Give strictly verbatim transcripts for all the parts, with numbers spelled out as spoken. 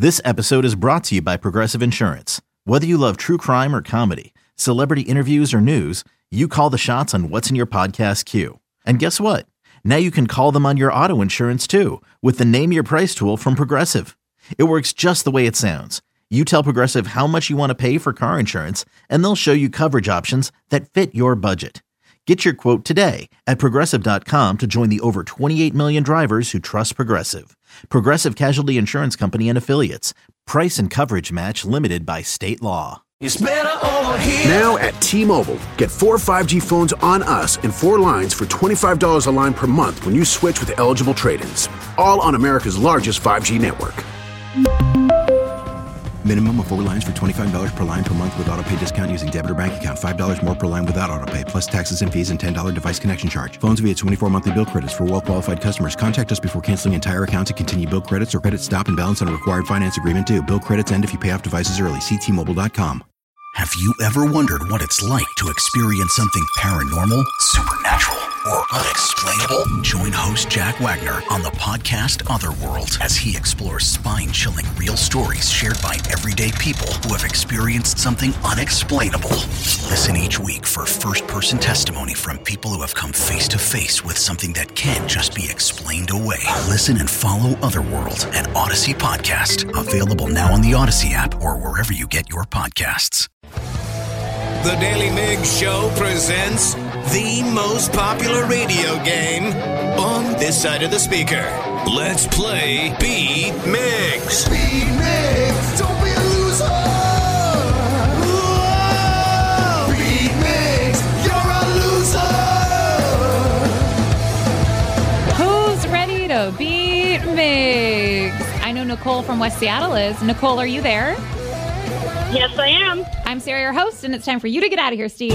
This episode is brought to you by Progressive Insurance. Whether you love true crime or comedy, celebrity interviews or news, you call the shots on what's in your podcast queue. And guess what? Now you can call them on your auto insurance too with the Name Your Price tool from Progressive. It works just the way it sounds. You tell Progressive how much you want to pay for car insurance, and they'll show you coverage options that fit your budget. Get your quote today at Progressive dot com to join the over twenty-eight million drivers who trust Progressive. Progressive Casualty Insurance Company and Affiliates. Price and coverage match limited by state law. It's better over here. Now at T-Mobile, get four five G phones on us and four lines for twenty-five dollars a line per month when you switch with eligible trade-ins. All on America's largest five G network. Minimum of four lines for twenty-five dollars per line per month with autopay discount using debit or bank account. five dollars more per line without autopay, plus taxes and fees and ten dollars device connection charge. Phones via twenty-four monthly bill credits for well-qualified customers. Contact us before canceling entire account to continue bill credits or credit stop and balance on a required finance agreement due. Bill credits end if you pay off devices early. See T Mobile dot com. Have you ever wondered what it's like to experience something paranormal, supernatural, or unexplainable? Join host Jack Wagner on the podcast Otherworld as he explores spine-chilling real stories shared by everyday people who have experienced something unexplainable. Listen each week for first-person testimony from people who have come face-to-face with something that can't just be explained away. Listen and follow Otherworld, an Odyssey podcast, available now on the Odyssey app or wherever you get your podcasts. The Daily Mig Show presents the most popular radio game on this side of the speaker. Let's play Beat Migs. Beat Migs, don't be a loser. Whoa. Beat Migs, you're a loser. Who's ready to beat Migs? I know Nicole from West Seattle is. Nicole, are you there? Yes, I am. I'm Sarah, your host, and it's time for you to get out of here, Steve.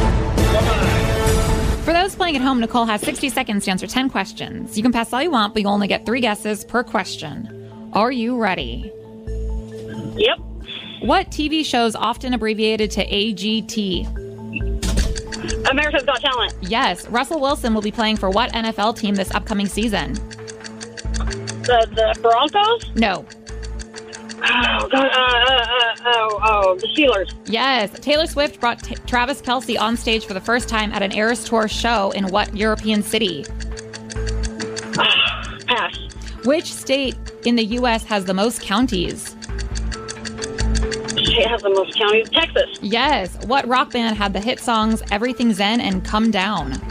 For those playing at home, Nicole has sixty seconds to answer ten questions. You can pass all you want, but you only get three guesses per question. Are you ready? Yep. What T V shows often abbreviated to A G T? America's Got Talent. Yes. Russell Wilson will be playing for what N F L team this upcoming season? The, the Broncos? No. Oh, God, uh, uh, uh, oh, oh, the Steelers. Yes. Taylor Swift brought t- Travis Kelce on stage for the first time at an Eras Tour show in what European city? Uh, pass. Which state in the U S has the most counties? It has the most counties. Texas. Yes. What rock band had the hit songs Everything Zen and Come Down?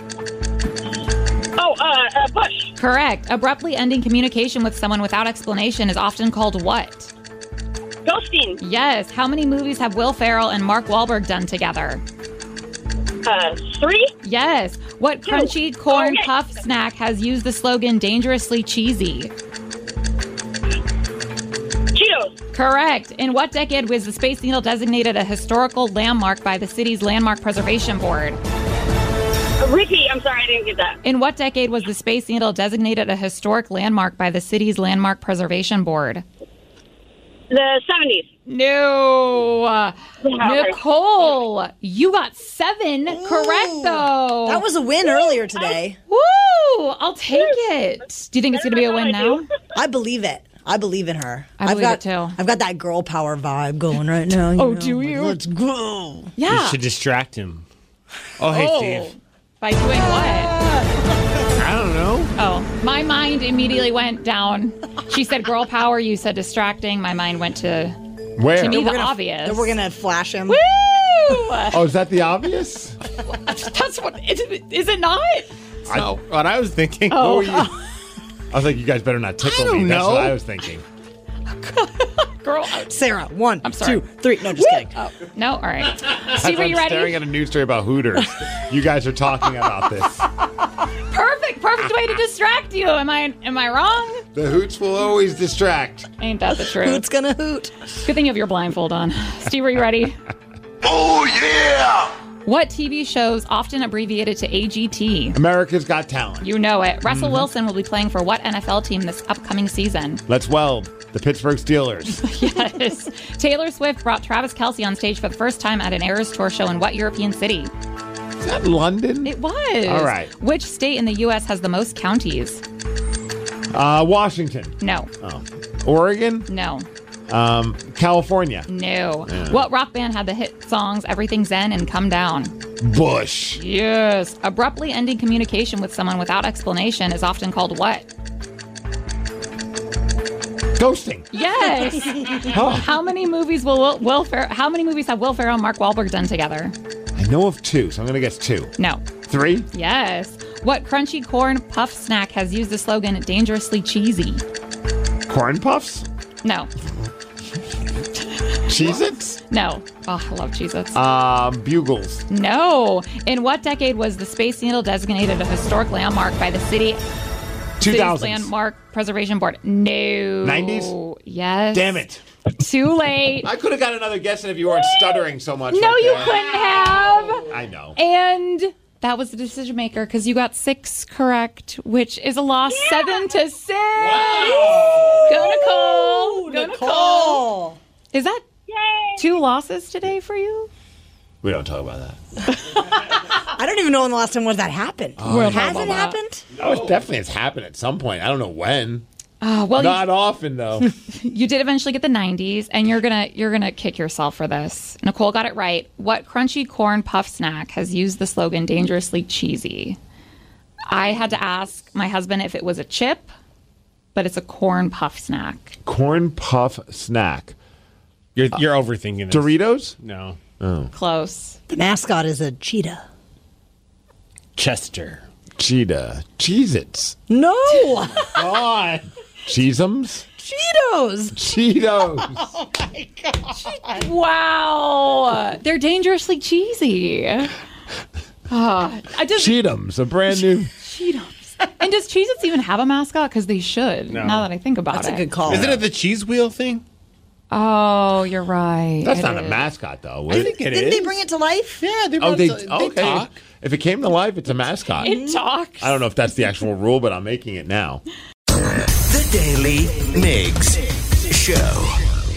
Oh, uh, uh, Bush. Correct. Abruptly ending communication with someone without explanation is often called what? Ghosting. Yes. How many movies have Will Ferrell and Mark Wahlberg done together? Uh, three? Yes. What Two. crunchy corn Okay. puff snack has used the slogan dangerously cheesy? Cheetos. Correct. In what decade was the Space Needle designated a historical landmark by the city's Landmark Preservation Board? Repeat. I'm sorry, I didn't get that. In what decade was the Space Needle designated a historic landmark by the city's Landmark Preservation Board? The seventies. No. Uh, Yeah, Nicole, you got seven Ooh, correct, though. That was a win earlier today. Woo! I'll take it. Do you think it's going to be a win now? I believe it. I believe in her. I I've believe got, it, too. I've got that girl power vibe going right now. Oh, know? do you? Let's go. Yeah. You should distract him. Oh, hey, Oh. Steve. By doing what? I don't know. Oh, my mind immediately went down. She said girl power. You said distracting. My mind went to, Where? to me, We're the gonna- obvious. Then we're going to flash him. Woo! Oh, is that the obvious? That's what, is it, is it not? I, what I was thinking. Oh. What were you? I was like, you guys better not tickle I don't me. That's know. what I was thinking. Girl. Sarah, one, I'm sorry. two, three. No, just kidding. Oh, no? All right. As Steve, are I'm you ready? staring at a news story about Hooters. You guys are talking about this. Perfect. Perfect way to distract you. Am I Am I wrong? The hoots will always distract. Ain't that the truth? Who's going to hoot? Good thing you have your blindfold on. Steve, are you ready? Oh, yeah! What T V shows often abbreviated to A G T? America's Got Talent. You know it. Russell Mm-hmm. Wilson will be playing for what N F L team this upcoming season? Let's weld. The Pittsburgh Steelers. Yes. Taylor Swift brought Travis Kelce on stage for the first time at an Eras Tour show in what European city? Is that London? It was. All right. Which state in the U S has the most counties? Uh, Washington. No. Oh. Oregon? No. Um, California? No. Yeah. What rock band had the hit songs Everything's Zen and Come Down? Bush. Yes. Abruptly ending communication with someone without explanation is often called what? Ghosting. Yes. Huh. How many movies will Will, Will Fer- How many movies have Will Ferrell and Mark Wahlberg done together? I know of two, so I'm going to guess two. No. Three? Yes. What crunchy corn puff snack has used the slogan "dangerously cheesy"? Corn Puffs? No. Cheez-Its? No. Oh, I love Cheez-Its. Um, Bugles. No. In what decade was the Space Needle designated a historic landmark by the city? two City's thousands. Landmark Preservation Board. No. nineties? Yes. Damn it. Too late. I could have got another guess if you weren't stuttering so much. No, right you there. couldn't have. I know. And that was the decision maker because you got six correct, which is a loss seven to six. Wow. Go Nicole. Go Nicole. Nicole. Is that two losses today for you? We don't talk about that. I don't even know when the last time was that happened. Oh, Has yeah. it happened? Oh, it definitely has happened at some point. I don't know when. Uh, well, Not you, often, though. you did eventually get the nineties, and you're gonna you're gonna kick yourself for this. Nicole got it right. What crunchy corn puff snack has used the slogan "dangerously cheesy"? I had to ask my husband if it was a chip, but it's a corn puff snack. Corn Puff snack. You're you're overthinking this. Doritos? No. Oh. Close. The mascot is a cheetah. Chester. Cheetah. Cheez-Its. No. God. Cheezums? Cheetos. Cheetos. Oh my god. Wow. They're dangerously cheesy. Uh, I just Cheetums, a brand new. Cheetos. And does Cheez-Its even have a mascot? Because they should, No. now that I think about That's it. a good call. Isn't it the cheese wheel thing? Oh, you're right. That's It not a is. mascot, though. I think it is. Didn't they bring it to life? Yeah, they Oh, brought they, it to- they okay. talk. If it came to life, it's a mascot. It talks. I don't know if that's the actual rule, but I'm making it now. The Daily Migs Show.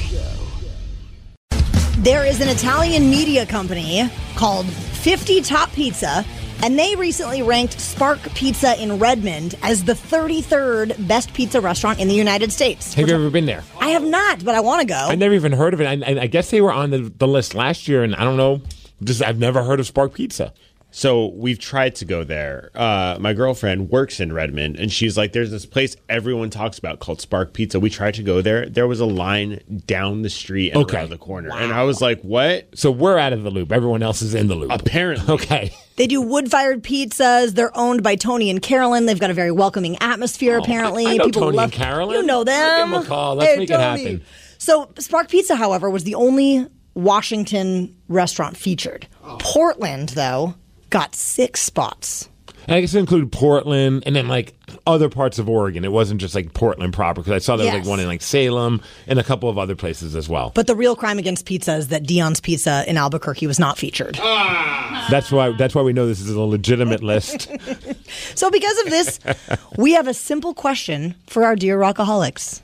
There is an Italian media company called fifty Top Pizza, and they recently ranked Spark Pizza in Redmond as the thirty-third best pizza restaurant in the United States. Have you ever been there? I have not, but I want to go. I never even heard of it. I, I guess they were on the, the list last year, and I don't know. Just I've never heard of Spark Pizza. So we've tried to go there. Uh, my girlfriend works in Redmond, and she's like, there's this place everyone talks about called Spark Pizza. We tried to go there. There was a line down the street and Okay. around the corner. And I was like, what? So we're out of the loop. Everyone else is in the loop. Apparently. Okay. They do wood-fired pizzas. They're owned by Tony and Carolyn. They've got a very welcoming atmosphere, apparently. I know People Tony love and Carolyn. You know them. I'll give 'em a call. Let's Hey, make it Tony. happen. So Spark Pizza, however, was the only Washington restaurant featured. Portland, though, got six spots. And I guess it included Portland and then like other parts of Oregon. It wasn't just like Portland proper because I saw there was Yes. like one in like Salem and a couple of other places as well. But the real crime against pizza is that Dion's Pizza in Albuquerque was not featured. That's why that's why we know this is a legitimate list. So because of this, we have a simple question for our dear rockaholics.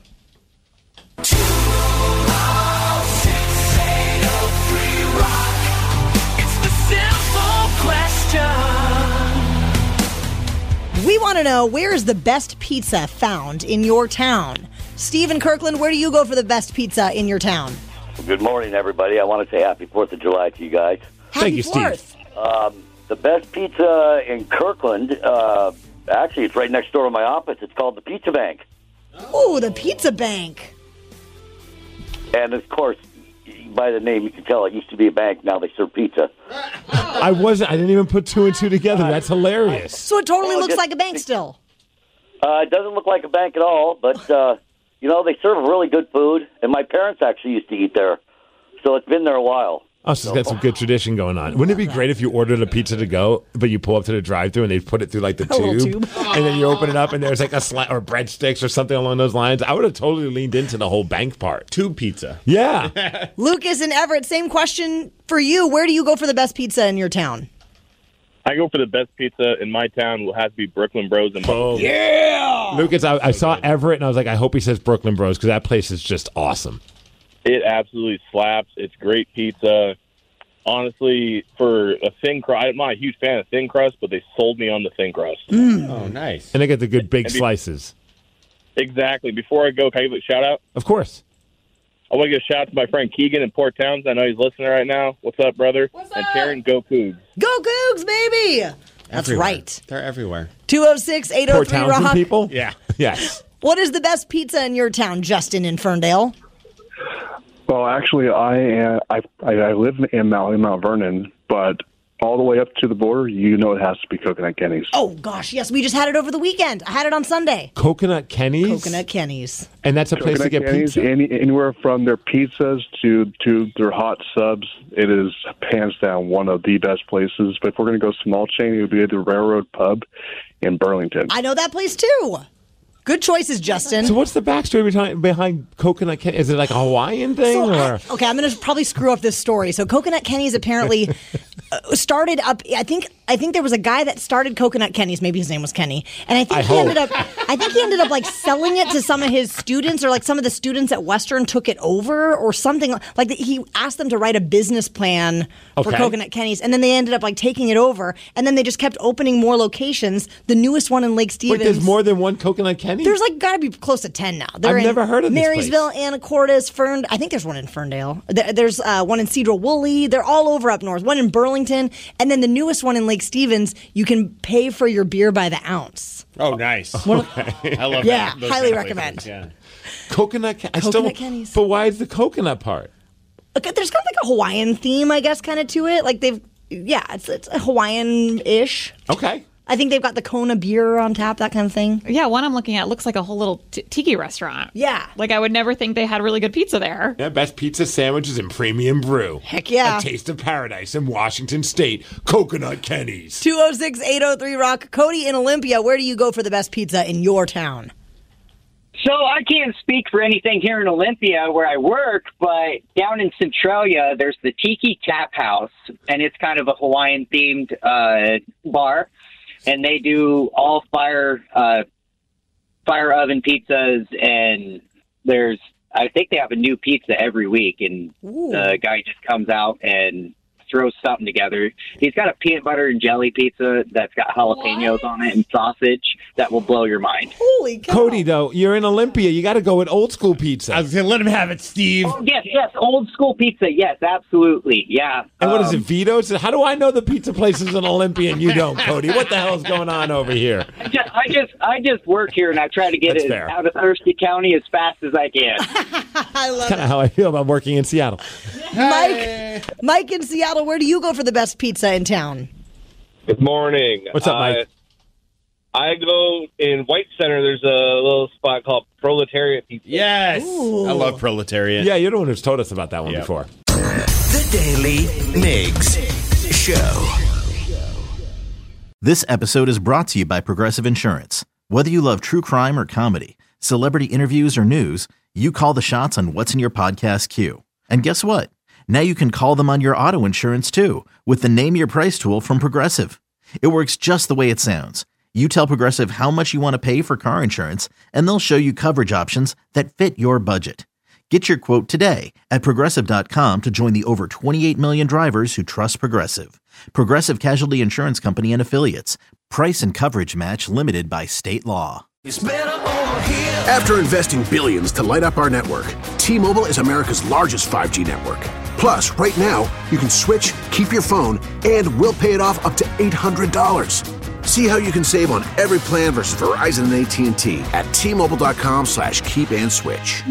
We want to know, where is the best pizza found in your town? Stephen Kirkland, where do you go for the best pizza in your town? Good morning, everybody. I want to say happy fourth of July to you guys. Happy Thank you, fourth. Steve. Um, the best pizza in Kirkland, uh, actually, it's right next door to my office. It's called the Pizza Bank. Ooh, the Pizza Bank. And, of course, by the name, you can tell it used to be a bank. Now they serve pizza. I wasn't I didn't even put two and two together. That's hilarious. So it totally Well, looks just- like a bank still. Uh, it doesn't look like a bank at all, but, uh, you know, they serve really good food. And my parents actually used to eat there. So it's been there a while. Oh, so it's got some good tradition going on. Wouldn't it be great if you ordered a pizza to go, but you pull up to the drive-thru and they put it through like the A little tube, tube. and then you open it up and there's like a sli- or breadsticks or something along those lines? I would have totally leaned into the whole bank part. Tube pizza. Yeah. Lucas and Everett, same question for you. Where do you go for the best pizza in your town? I go for the best pizza in my town. Will have to be Brooklyn Bros. And Oh. Yeah! Lucas, I, I saw Everett and I was like, I hope he says Brooklyn Bros because that place is just awesome. It absolutely slaps. It's great pizza. Honestly, for a thin crust, I'm not a huge fan of thin crust, but they sold me on the thin crust. Oh, nice. And they get the good big And be- slices. Exactly. Before I go, can I give a shout out? Of course. I want to give a shout out to my friend Keegan in Port Townsend. I know he's listening right now. What's up, brother? What's and Taryn, go Cougs. Go Cougs, baby! That's Everywhere. right. They're everywhere. two oh six, eight oh three, Port Townsend Rock. people? Yeah. Yes. What is the best pizza in your town, Justin in Ferndale? Well, actually, I uh, I, I live in Mount, in Mount Vernon, but all the way up to the border, you know it has to be Coconut Kenny's. Oh, gosh, yes. We just had it over the weekend. I had it on Sunday. Coconut Kenny's? Coconut Kenny's. And that's a place Coconut to get Kenny's, pizza? Any, anywhere from their pizzas to, to their hot subs, it is hands down one of the best places. But if we're going to go small chain, it would be the Railroad Pub in Burlington. I know that place, too. Good choices, Justin. So what's the backstory behind, behind Coconut Kenny? Is it like a Hawaiian thing? So, or? I, okay, I'm going to probably screw up this story. So Coconut Kenny's apparently uh, started up. I think I think there was a guy that started Coconut Kenny's. Maybe his name was Kenny, and I think I he hope. ended up. I think he ended up like selling it to some of his students, or like some of the students at Western took it over, or something. Like he asked them to write a business plan for Okay. Coconut Kenny's, and then they ended up like taking it over, and then they just kept opening more locations. The newest one in Lake Stevens. Wait, there's more than one Coconut Kenny? There's like got to be close to ten now. They're I've in never heard of this Marysville, Anacortes, Fern. I think there's one in Ferndale. There- There's uh, one in Cedar Woolley. They're all over up north. One in Burlington, and then the newest one in Lake Stevens. You can pay for your beer by the ounce. Oh, nice. Okay. I love Yeah, that. Those highly kind of recommend. places, Yeah. Coconut Kenny? I Coconut still, Kenny's. But why is the coconut part? Okay, there's kind of like a Hawaiian theme, I guess, kind of to it. Like they've, yeah, it's it's a Hawaiian-ish. Okay. I think they've got the Kona beer on tap, that kind of thing. Yeah, one I'm looking at looks like a whole little t- tiki restaurant. Yeah. Like I would never think they had really good pizza there. Yeah, best pizza sandwiches and premium brew. Heck yeah. A taste of paradise in Washington State. Coconut Kenny's. two oh six, eight oh three, Rock. Cody in Olympia, where do you go for the best pizza in your town? So I can't speak for anything here in Olympia where I work, but down in Centralia, there's the Tiki Tap House, and it's kind of a Hawaiian-themed uh, bar, and they do all fire uh, fire oven pizzas, and there's I think they have a new pizza every week, and Ooh. the guy just comes out and throws something together. He's got a peanut butter and jelly pizza that's got jalapenos on it and sausage that will blow your mind. Holy cow. Cody, though, you're in Olympia. You got to go with old school pizza. I was going to let him have it, Steve. Oh, yes, yes, old school pizza. Yes, absolutely. Yeah. And what is it, Um, Vito's? How do I know the pizza place is in Olympia and you don't, Cody? What the hell is going on over here? I just, I just, I just work here, and I try to get That's it fair. out of Thirsty County as fast as I can. I love Kind of how I feel about working in Seattle. Mike, Mike in Seattle, where do you go for the best pizza in town? Good morning. What's up, Mike? Uh, I go in White Center. There's a little spot called Proletariat Pizza. Yes. Ooh. I love Proletariat. Yeah, you're the one who's told us about that one Yep. before. The Daily Migs Show. This episode is brought to you by Progressive Insurance. Whether you love true crime or comedy, celebrity interviews or news, you call the shots on what's in your podcast queue. And guess what? Now you can call them on your auto insurance too with the Name Your Price tool from Progressive. It works just the way it sounds. You tell Progressive how much you want to pay for car insurance, and they'll show you coverage options that fit your budget. Get your quote today at Progressive dot com to join the over twenty-eight million drivers who trust Progressive. Progressive Casualty Insurance Company and Affiliates. Price and coverage match limited by state law. After investing billions to light up our network, T-Mobile is America's largest five G network. Plus, right now, you can switch, keep your phone, and we'll pay it off up to eight hundred dollars. See how you can save on every plan versus Verizon and A T and T at T-Mobile.com slash keep and switch.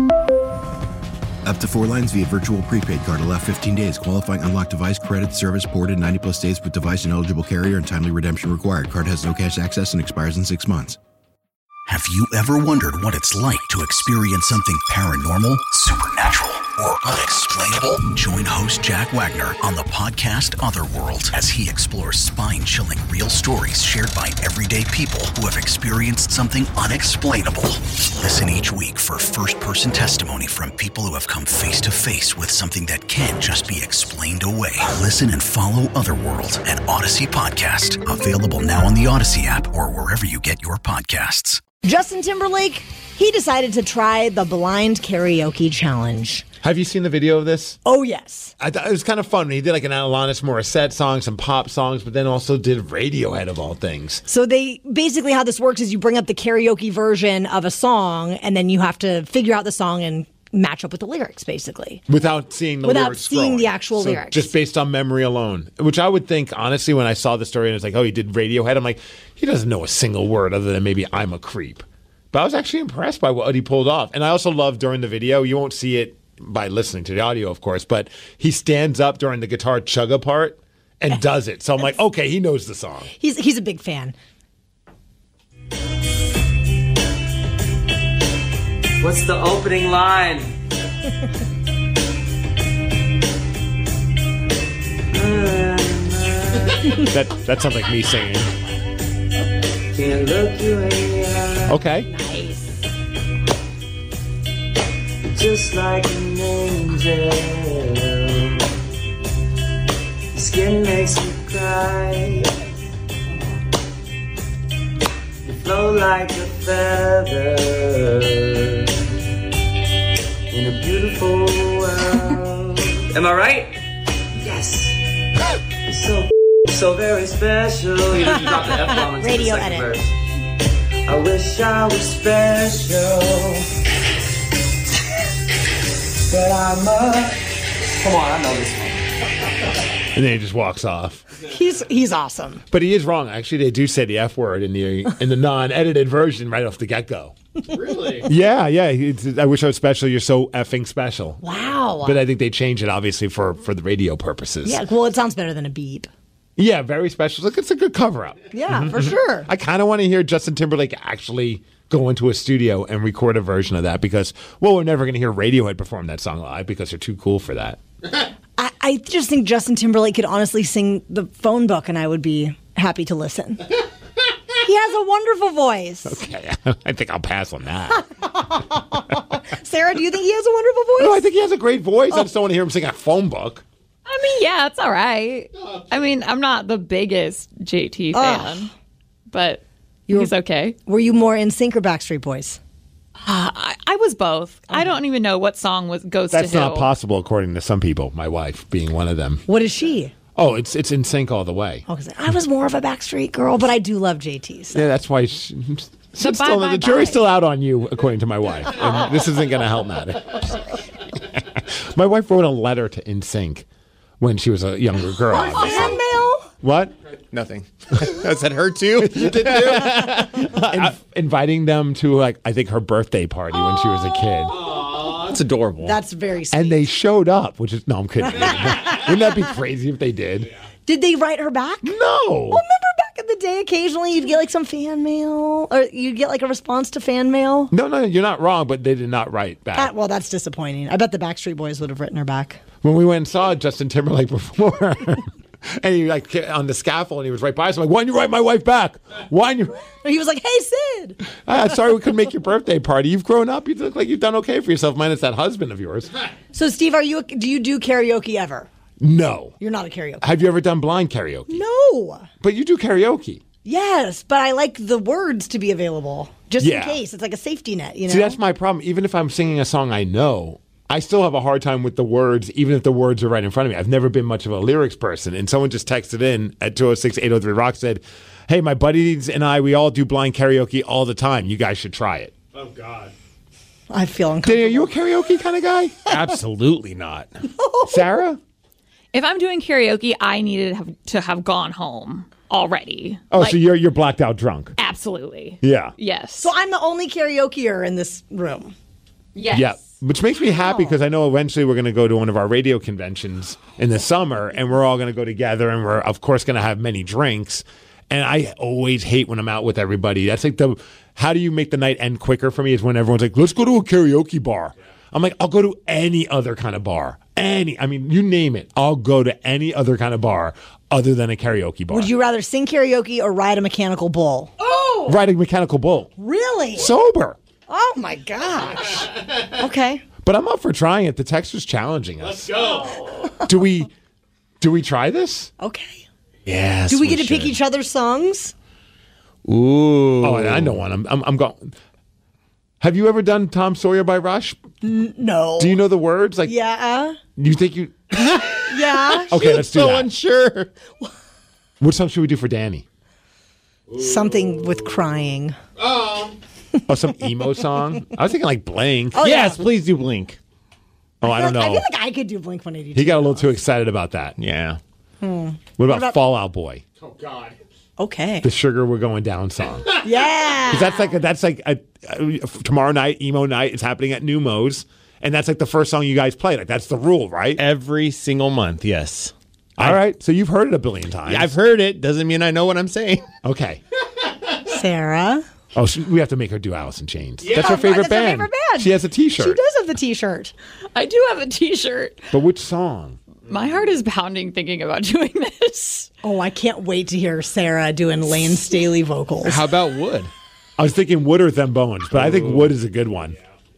Up to four lines via virtual prepaid card. Allow fifteen days. Qualifying unlocked device credit service ported ninety plus days with device and eligible carrier and timely redemption required. Card has no cash access and expires in six months. Have you ever wondered what it's like to experience something paranormal, supernatural, or unexplainable? Join host Jack Wagner on the podcast Otherworld as he explores spine-chilling real stories shared by everyday people who have experienced something unexplainable. Listen each week for first-person testimony from people who have come face-to-face with something that can't just be explained away. Listen and follow Otherworld, an Odyssey podcast. Available now on the Odyssey app or wherever you get your podcasts. Justin Timberlake, he decided to try the blind karaoke challenge. Have you seen the video of this? Oh, yes. I thought it was kind of fun. He did like an Alanis Morissette song, some pop songs, but then also did Radiohead of all things. So they basically how this works is you bring up the karaoke version of a song, and then you have to figure out the song and match up with the lyrics, basically. Without seeing the Without lyrics seeing scrolling. the actual So lyrics. Just based on memory alone. Which I would think, honestly, when I saw the story and it's like, oh, he did Radiohead, I'm like, he doesn't know a single word other than maybe I'm a creep. But I was actually impressed by what he pulled off. And I also love during the video, you won't see it by listening to the audio, of course, but he stands up during the guitar chugga part and does it. So I'm like, okay, he knows the song. He's he's a big fan. What's the opening line? that that sounds like me singing. Can't look you in the eye. Okay. Nice. Just like an angel. Skin makes me cry. You flow like a feather in a beautiful world. Am I right? Yes. So, so very special. You just drop the F-bomb into Radio the second edit. verse. I wish I was special, but I'm a... Come on, I know this one. And then he just walks off. He's he's awesome. But he is wrong. Actually, they do say the F word in the in the non-edited version right off the get-go. Really? Yeah, yeah. It's, I wish I was special. You're so effing special. Wow. But I think they changed it, obviously, for, for the radio purposes. Yeah, well, it sounds better than a beep. Yeah, very special. Look, it's a good cover-up. Yeah, for sure. I kind of want to hear Justin Timberlake actually go into a studio and record a version of that because, well, we're never going to hear Radiohead perform that song live because they're too cool for that. I, I just think Justin Timberlake could honestly sing the phone book, and I would be happy to listen. He has a wonderful voice. Okay, I think I'll pass on that. Sarah, do you think he has a wonderful voice? No, I think he has a great voice. I just don't want to hear him sing a phone book. I mean, yeah, it's all right. I mean, I'm not the biggest J T fan, Ugh. but You he's were- okay. Were you more in sync or Backstreet Boys? Uh, I, I was both. I don't even know what song was goes That's to who. not possible, according to some people, my wife being one of them. What is she? Oh, it's it's in sync all the way. Oh, 'cause I was more of a Backstreet girl, but I do love J T. So. Yeah, that's why she, So she's bye, still, bye, the jury's bye. still out on you, according to my wife. And this isn't going to help matter. My wife wrote a letter to N Sync when she was a younger girl. obviously. Fan mail? What? Nothing. I said her too. You did too. In- inviting them to, like, I think her birthday party when she was a kid. That's adorable. That's very sweet. And they showed up, which is, no, I'm kidding. Wouldn't that be crazy if they did? Did they write her back? No. Well, remember back in the day, occasionally you'd get like some fan mail, or you'd get like a response to fan mail? No, no, you're not wrong, but they did not write back. Ah, well, that's disappointing. I bet the Backstreet Boys would have written her back. When we went and saw Justin Timberlake perform, and he like on the scaffold, and he was right by us. I'm like, why didn't you write my wife back? Why didn't you? He was like, "Hey, Sid." Ah, sorry, we couldn't make your birthday party. You've grown up. You look like you've done okay for yourself, minus that husband of yours. So, Steve, are you? Do you do karaoke ever? No. You're not a karaoke. Have you ever done blind karaoke? No. But you do karaoke. Yes, but I like the words to be available just Yeah. in case. It's like a safety net, you know. See, that's my problem. Even if I'm singing a song I know, I still have a hard time with the words, even if the words are right in front of me. I've never been much of a lyrics person. And someone just texted in at two oh six, eight oh three, rock said, hey, my buddies and I, we all do blind karaoke all the time. You guys should try it. Oh God. I feel uncomfortable. Danny, are you a karaoke kind of guy? Absolutely not. Sarah? If I'm doing karaoke, I needed to have, to have gone home already. Oh, Like, so you're you're blacked out drunk. absolutely. Yeah. Yes. So I'm the only karaokeer in this room. Yes. Yeah. Which makes me happy because I know eventually we're going to go to one of our radio conventions in the summer and we're all going to go together and we're, of course, going to have many drinks. And I always hate when I'm out with everybody. That's like the, how do you make the night end quicker for me is when everyone's like, let's go to a karaoke bar. I'm like, I'll go to any other kind of bar. Any, I mean, you name it. I'll go to any other kind of bar other than a karaoke bar. Would you rather sing karaoke or ride a mechanical bull? Oh, Ride a mechanical bull. really? Sober. Oh my gosh. Okay. But I'm up for trying it. The text was challenging us. Let's go. Do we, do we try this? Okay. Yes. Do we get to pick should. each other's songs? Ooh. Oh, I know one. I'm, I'm, I'm going. Have you ever done Tom Sawyer by Rush? N- no. Do you know the words? Like, Yeah. you think you? Yeah. Okay, let's do so that. unsure. What song should we do for Danny? Something with crying. Oh, some emo song. I was thinking like Blink. Oh, yes, yeah. please do Blink. Oh, I don't know. I feel like I could do Blink one eighty-two. He got a little too excited about that. Yeah. Hmm. What about, about- Fall Out Boy? Oh, God. Okay. The Sugar We're Going Down song. Yeah. 'Cause that's like a, that's like a, a, tomorrow night emo night. It's happening at Neumos, and that's like the first song you guys play. Like that's the rule, right? Every single month, yes. All right. So you've heard it a billion times. Yeah, I've heard it. Doesn't mean I know what I'm saying. Okay. Sarah. Oh, she, we have to make her do Alice in Chains. Yeah, that's her favorite that's her band. favorite band. She has a T-shirt. She does have the T-shirt. I do have a T-shirt. But which song? My heart is pounding thinking about doing this. Oh, I can't wait to hear Sarah doing Lane Staley vocals. How about Wood? I was thinking Wood or Them Bones, but I think Wood is a good one.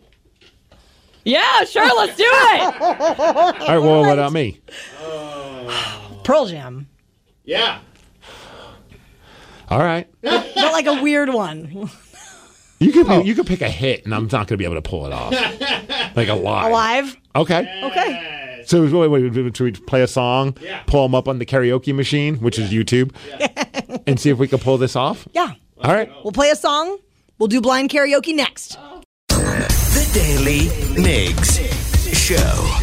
Yeah, sure, let's do it. All right. Well, what about me? Pearl Jam. Yeah. All right. But like a weird one. You could pick, you could pick a hit, and I'm not going to be able to pull it off. Like a live. Alive? Okay. Okay. So wait, wait, wait, should we play a song, Yeah. pull them up on the karaoke machine, which is YouTube, and see if we can pull this off? Yeah. All right. We'll play a song. We'll do blind karaoke next. The Daily Migs Show.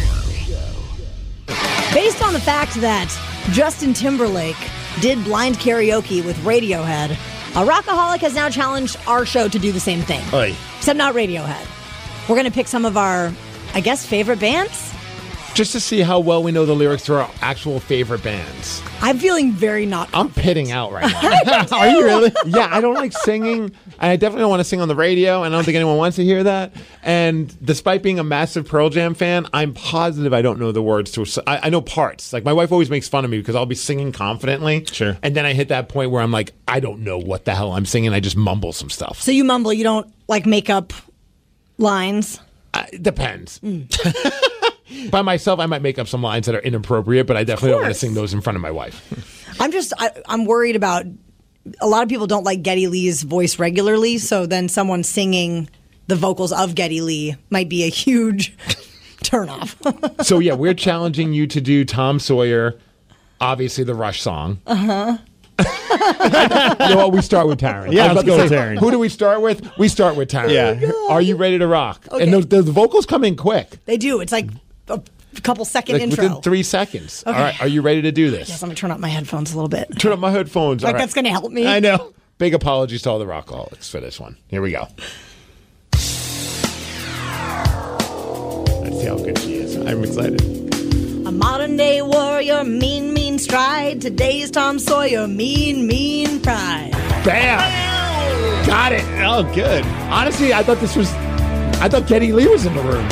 Based on the fact that Justin Timberlake did blind karaoke with Radiohead, a Rockaholic has now challenged our show to do the same thing. Oy. Except not Radiohead. We're going to pick some of our, I guess, favorite bands. Just to see how well we know the lyrics to our actual favorite bands. I'm feeling very not. I'm pitting out right now. Are you really? Yeah, I don't like singing. I definitely don't want to sing on the radio, and I don't think anyone wants to hear that. And despite being a massive Pearl Jam fan, I'm positive I don't know the words to. I, I know parts. Like my wife always makes fun of me because I'll be singing confidently, Sure. and then I hit that point where I'm like, I don't know what the hell I'm singing. I just mumble some stuff. So you mumble, you don't like make up lines? Uh, it depends. By myself, I might make up some lines that are inappropriate, but I definitely don't want to course. sing those in front of my wife. I'm just, I, I'm worried about, a lot of people don't like Geddy Lee's voice regularly, so then someone singing the vocals of Geddy Lee might be a huge turnoff. So yeah, we're challenging you to do Tom Sawyer, obviously the Rush song. Uh-huh. You know what? We start with Taryn. Yeah, I was let's about go to say, with Taryn. Who do we start with? We start with Taryn. Yeah. Are you ready to rock? Okay. And those, those vocals come in quick, They do. It's like a couple second like intro. within three seconds. Okay. All right, are you ready to do this? Yes, I'm going to turn up my headphones a little bit. Turn up my headphones. Like All right. that's going to help me. I know. Big apologies to all the rockaholics for this one. Here we go. Let's see how good she is. I'm excited. A modern day warrior, mean, mean stride. Today's Tom Sawyer, mean, mean pride. Bam! Got it. Oh, good. Honestly, I thought this was. I thought Geddy Lee was in the room.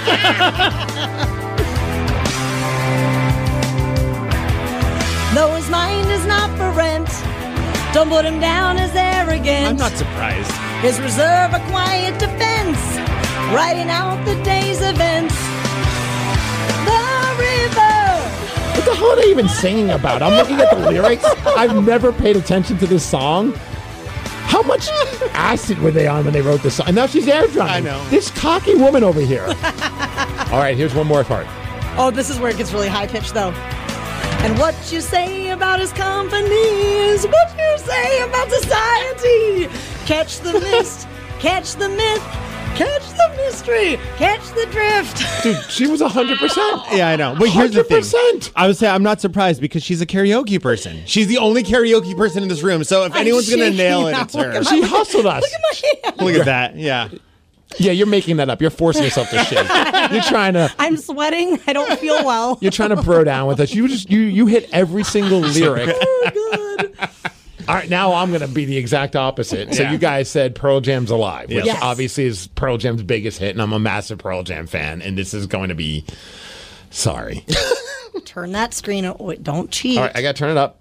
Though his mind is not for rent, don't put him down as arrogant. I'm not surprised. His reserve a quiet defense, writing out the day's events. The river. What the hell are they even singing about? I'm looking at the lyrics. I've never paid attention to this song. How much acid were they on when they wrote this song? And now she's air drumming. I know. This cocky woman over here. All right, here's one more part. Oh, this is where it gets really high pitched, though. And what you say about his company is what you say about society. Catch the mist, catch the myth, catch the mystery, catch the drift. Dude, she was one hundred percent. Yeah, I know. But here's the thing. one hundred percent. I would say I'm not surprised because she's a karaoke person. She's the only karaoke person in this room. So if I'm anyone's going to shaking nail it, now. it's Look her. at my- She hustled us. Look at my hand. Look at that. Yeah. Yeah, you're making that up. You're forcing yourself to shake. You're trying to. I'm sweating. I don't feel well. You're trying to bro down with us. You just you you hit every single lyric. Oh, God. All right, now I'm going to be the exact opposite. So Yeah. you guys said Pearl Jam's Alive, which Yes. obviously is Pearl Jam's biggest hit, and I'm a massive Pearl Jam fan, and this is going to be. Sorry. Turn that screen. o- Wait, don't cheat. All right, I got to turn it up.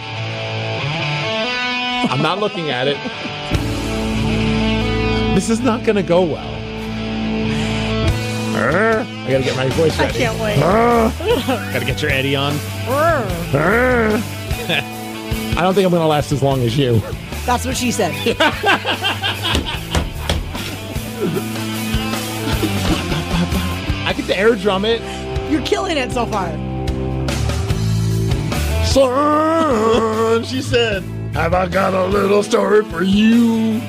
I'm not looking at it. This is not going to go well. Arr, I got to get my voice I ready. can't wait. Got to get your Eddie on. Arr. I don't think I'm going to last as long as you. That's what she said. I get to air drum it. You're killing it so far. Son, she said, have I got a little story for you?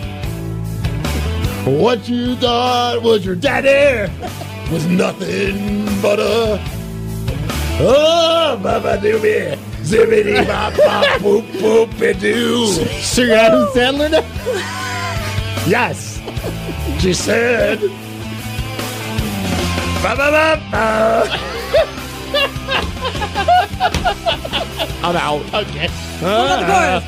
What you thought was your daddy was nothing but a oh, baba doobie, zippity bop bop boop boop and doo. Sir Adam Sandler now? Yes, she said. Ba ba ba ba. I'm out. Okay. Uh,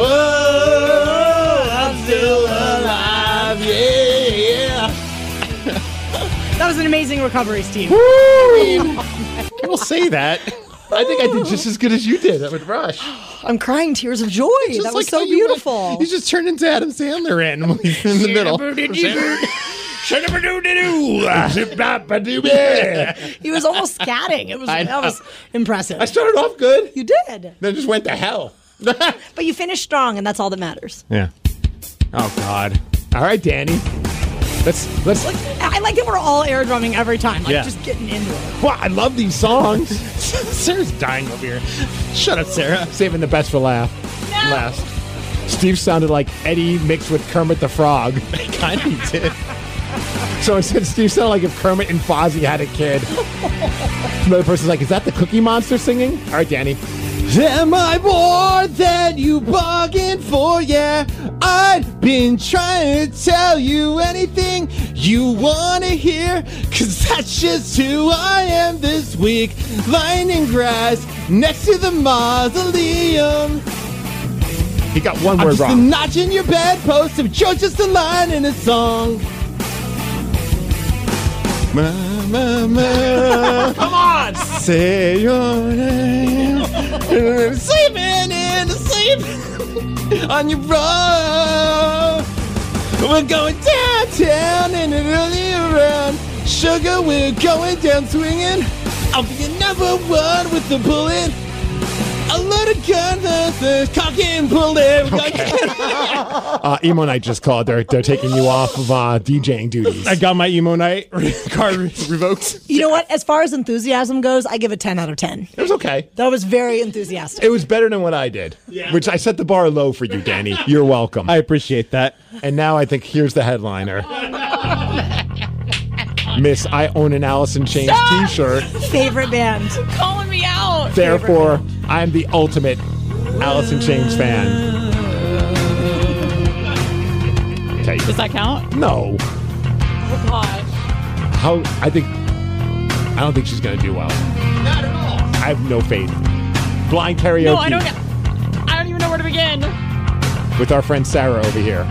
oh, I'm still alive. Yeah. That was an amazing recovery, Steve. People say that. I think I did just as good as you did with Rush. I'm crying tears of joy. Just That was like so how you beautiful. went- You just turned into Adam Sandler randomly in the middle. He was almost scatting. It was I that was know. impressive. I started off good. You did. Then just went to hell. But you finished strong, and that's all that matters. Yeah. Oh God. All right, Danny. Let's let's. Like, I like that we're all air drumming every time. Like Yeah. just getting into it. Well, I love these songs. Sarah's dying over here. Shut up, Sarah. Saving the best for laugh. Last. Steve sounded like Eddie mixed with Kermit the Frog. I kind of did. So I said Steve sounded like if Kermit and Fozzie had a kid. Another person's like, is that the Cookie Monster singing? All right, Danny. Am I more than you bargained for? Yeah, I've been trying to tell you anything you want to hear, cause that's just who I am this week. Lying in grass next to the mausoleum. He got one word wrong. I'm just a notch in your bedpost if you're just a line in a song. Ma, ma, ma. Come on! Say your name. Sleeping in the sleep on your road. We're going downtown and early around. Sugar, we're going down swinging. I'll be your number one with the bullet. A lot of guns, the cock and bullet. Okay. uh, Emo Night just called. They're they're taking you off of uh, DJing duties. I got my Emo Night card revoked. You know what? As far as enthusiasm goes, I give it ten out of ten. It was okay. That was very enthusiastic. It was better than what I did, yeah. Which I set the bar low for you, Danny. You're welcome. I appreciate that. And now I think here's the headliner. Miss I Own an Alice in Chains Stop! t-shirt. Favorite band. Calling me out. Therefore, I'm the ultimate Alice in Chains fan. Okay. Does that count? No. Oh gosh. How I think I don't think she's gonna do well. Not at all. I have no faith. Blind karaoke. No, I don't. I don't even know where to begin. With our friend Sarah over here.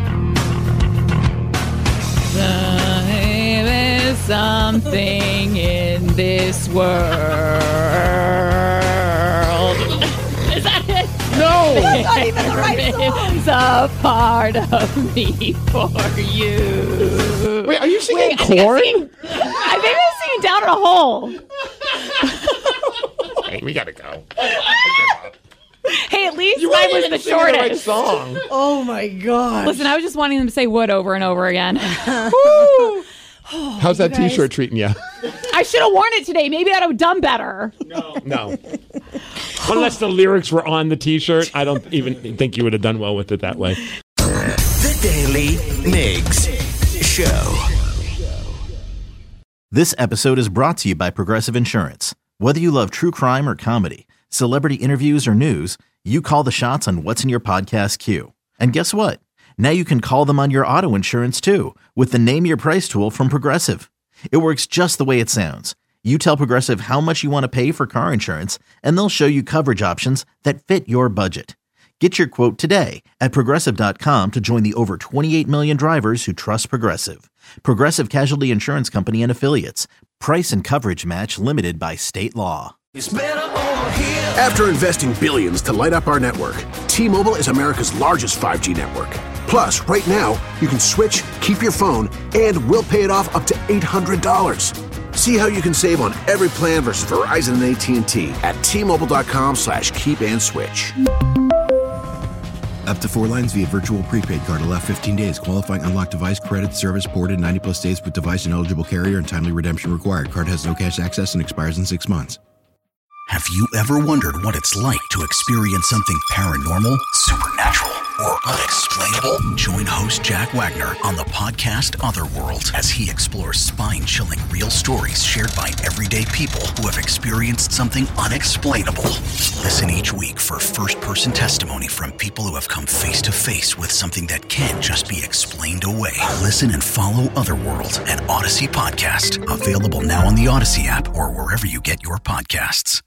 There is something in this world. Is that it? No! That's not even the right song. It's a part of me for you. Wait, are you singing Wait, I think I'm Korn? singing- I think I'm singing Down in a Hole. Hey, we gotta go. Hey, at least You mine weren't was even the singing the right shortest. song. Oh my god. Listen, I was just wanting them to say wood over and over again. Oh, How's that you guys. t-shirt treating you? I should have worn it today. Maybe I'd have done better. No. Unless the lyrics were on the t-shirt, I don't even think you would have done well with it that way. The Daily Migs Show. This episode is brought to you by Progressive Insurance. Whether you love true crime or comedy, celebrity interviews or news, you call the shots on what's in your podcast queue. And guess what? Now you can call them on your auto insurance too with the Name Your Price tool from Progressive. It works just the way it sounds. You tell Progressive how much you want to pay for car insurance, and they'll show you coverage options that fit your budget. Get your quote today at Progressive dot com to join the over twenty-eight million drivers who trust Progressive. Progressive Casualty Insurance Company and Affiliates. Price and coverage match limited by state law. After investing billions to light up our network, T-Mobile is America's largest five G network. Plus, right now, you can switch, keep your phone, and we'll pay it off up to eight hundred dollars. See how you can save on every plan versus Verizon and A T and T at T Mobile dot com slash keep and switch. Up to four lines via virtual prepaid card. Allow fifteen days. Qualifying unlocked device credit service ported ninety plus days with device and eligible carrier and timely redemption required. Card has no cash access and expires in six months. Have you ever wondered what it's like to experience something paranormal, supernatural, or unexplainable? Join host Jack Wagner on the podcast Otherworld as he explores spine-chilling real stories shared by everyday people who have experienced something unexplainable. Listen each week for first-person testimony from people who have come face-to-face with something that can't just be explained away. Listen and follow Otherworld, an Odyssey podcast. Available now on the Odyssey app or wherever you get your podcasts.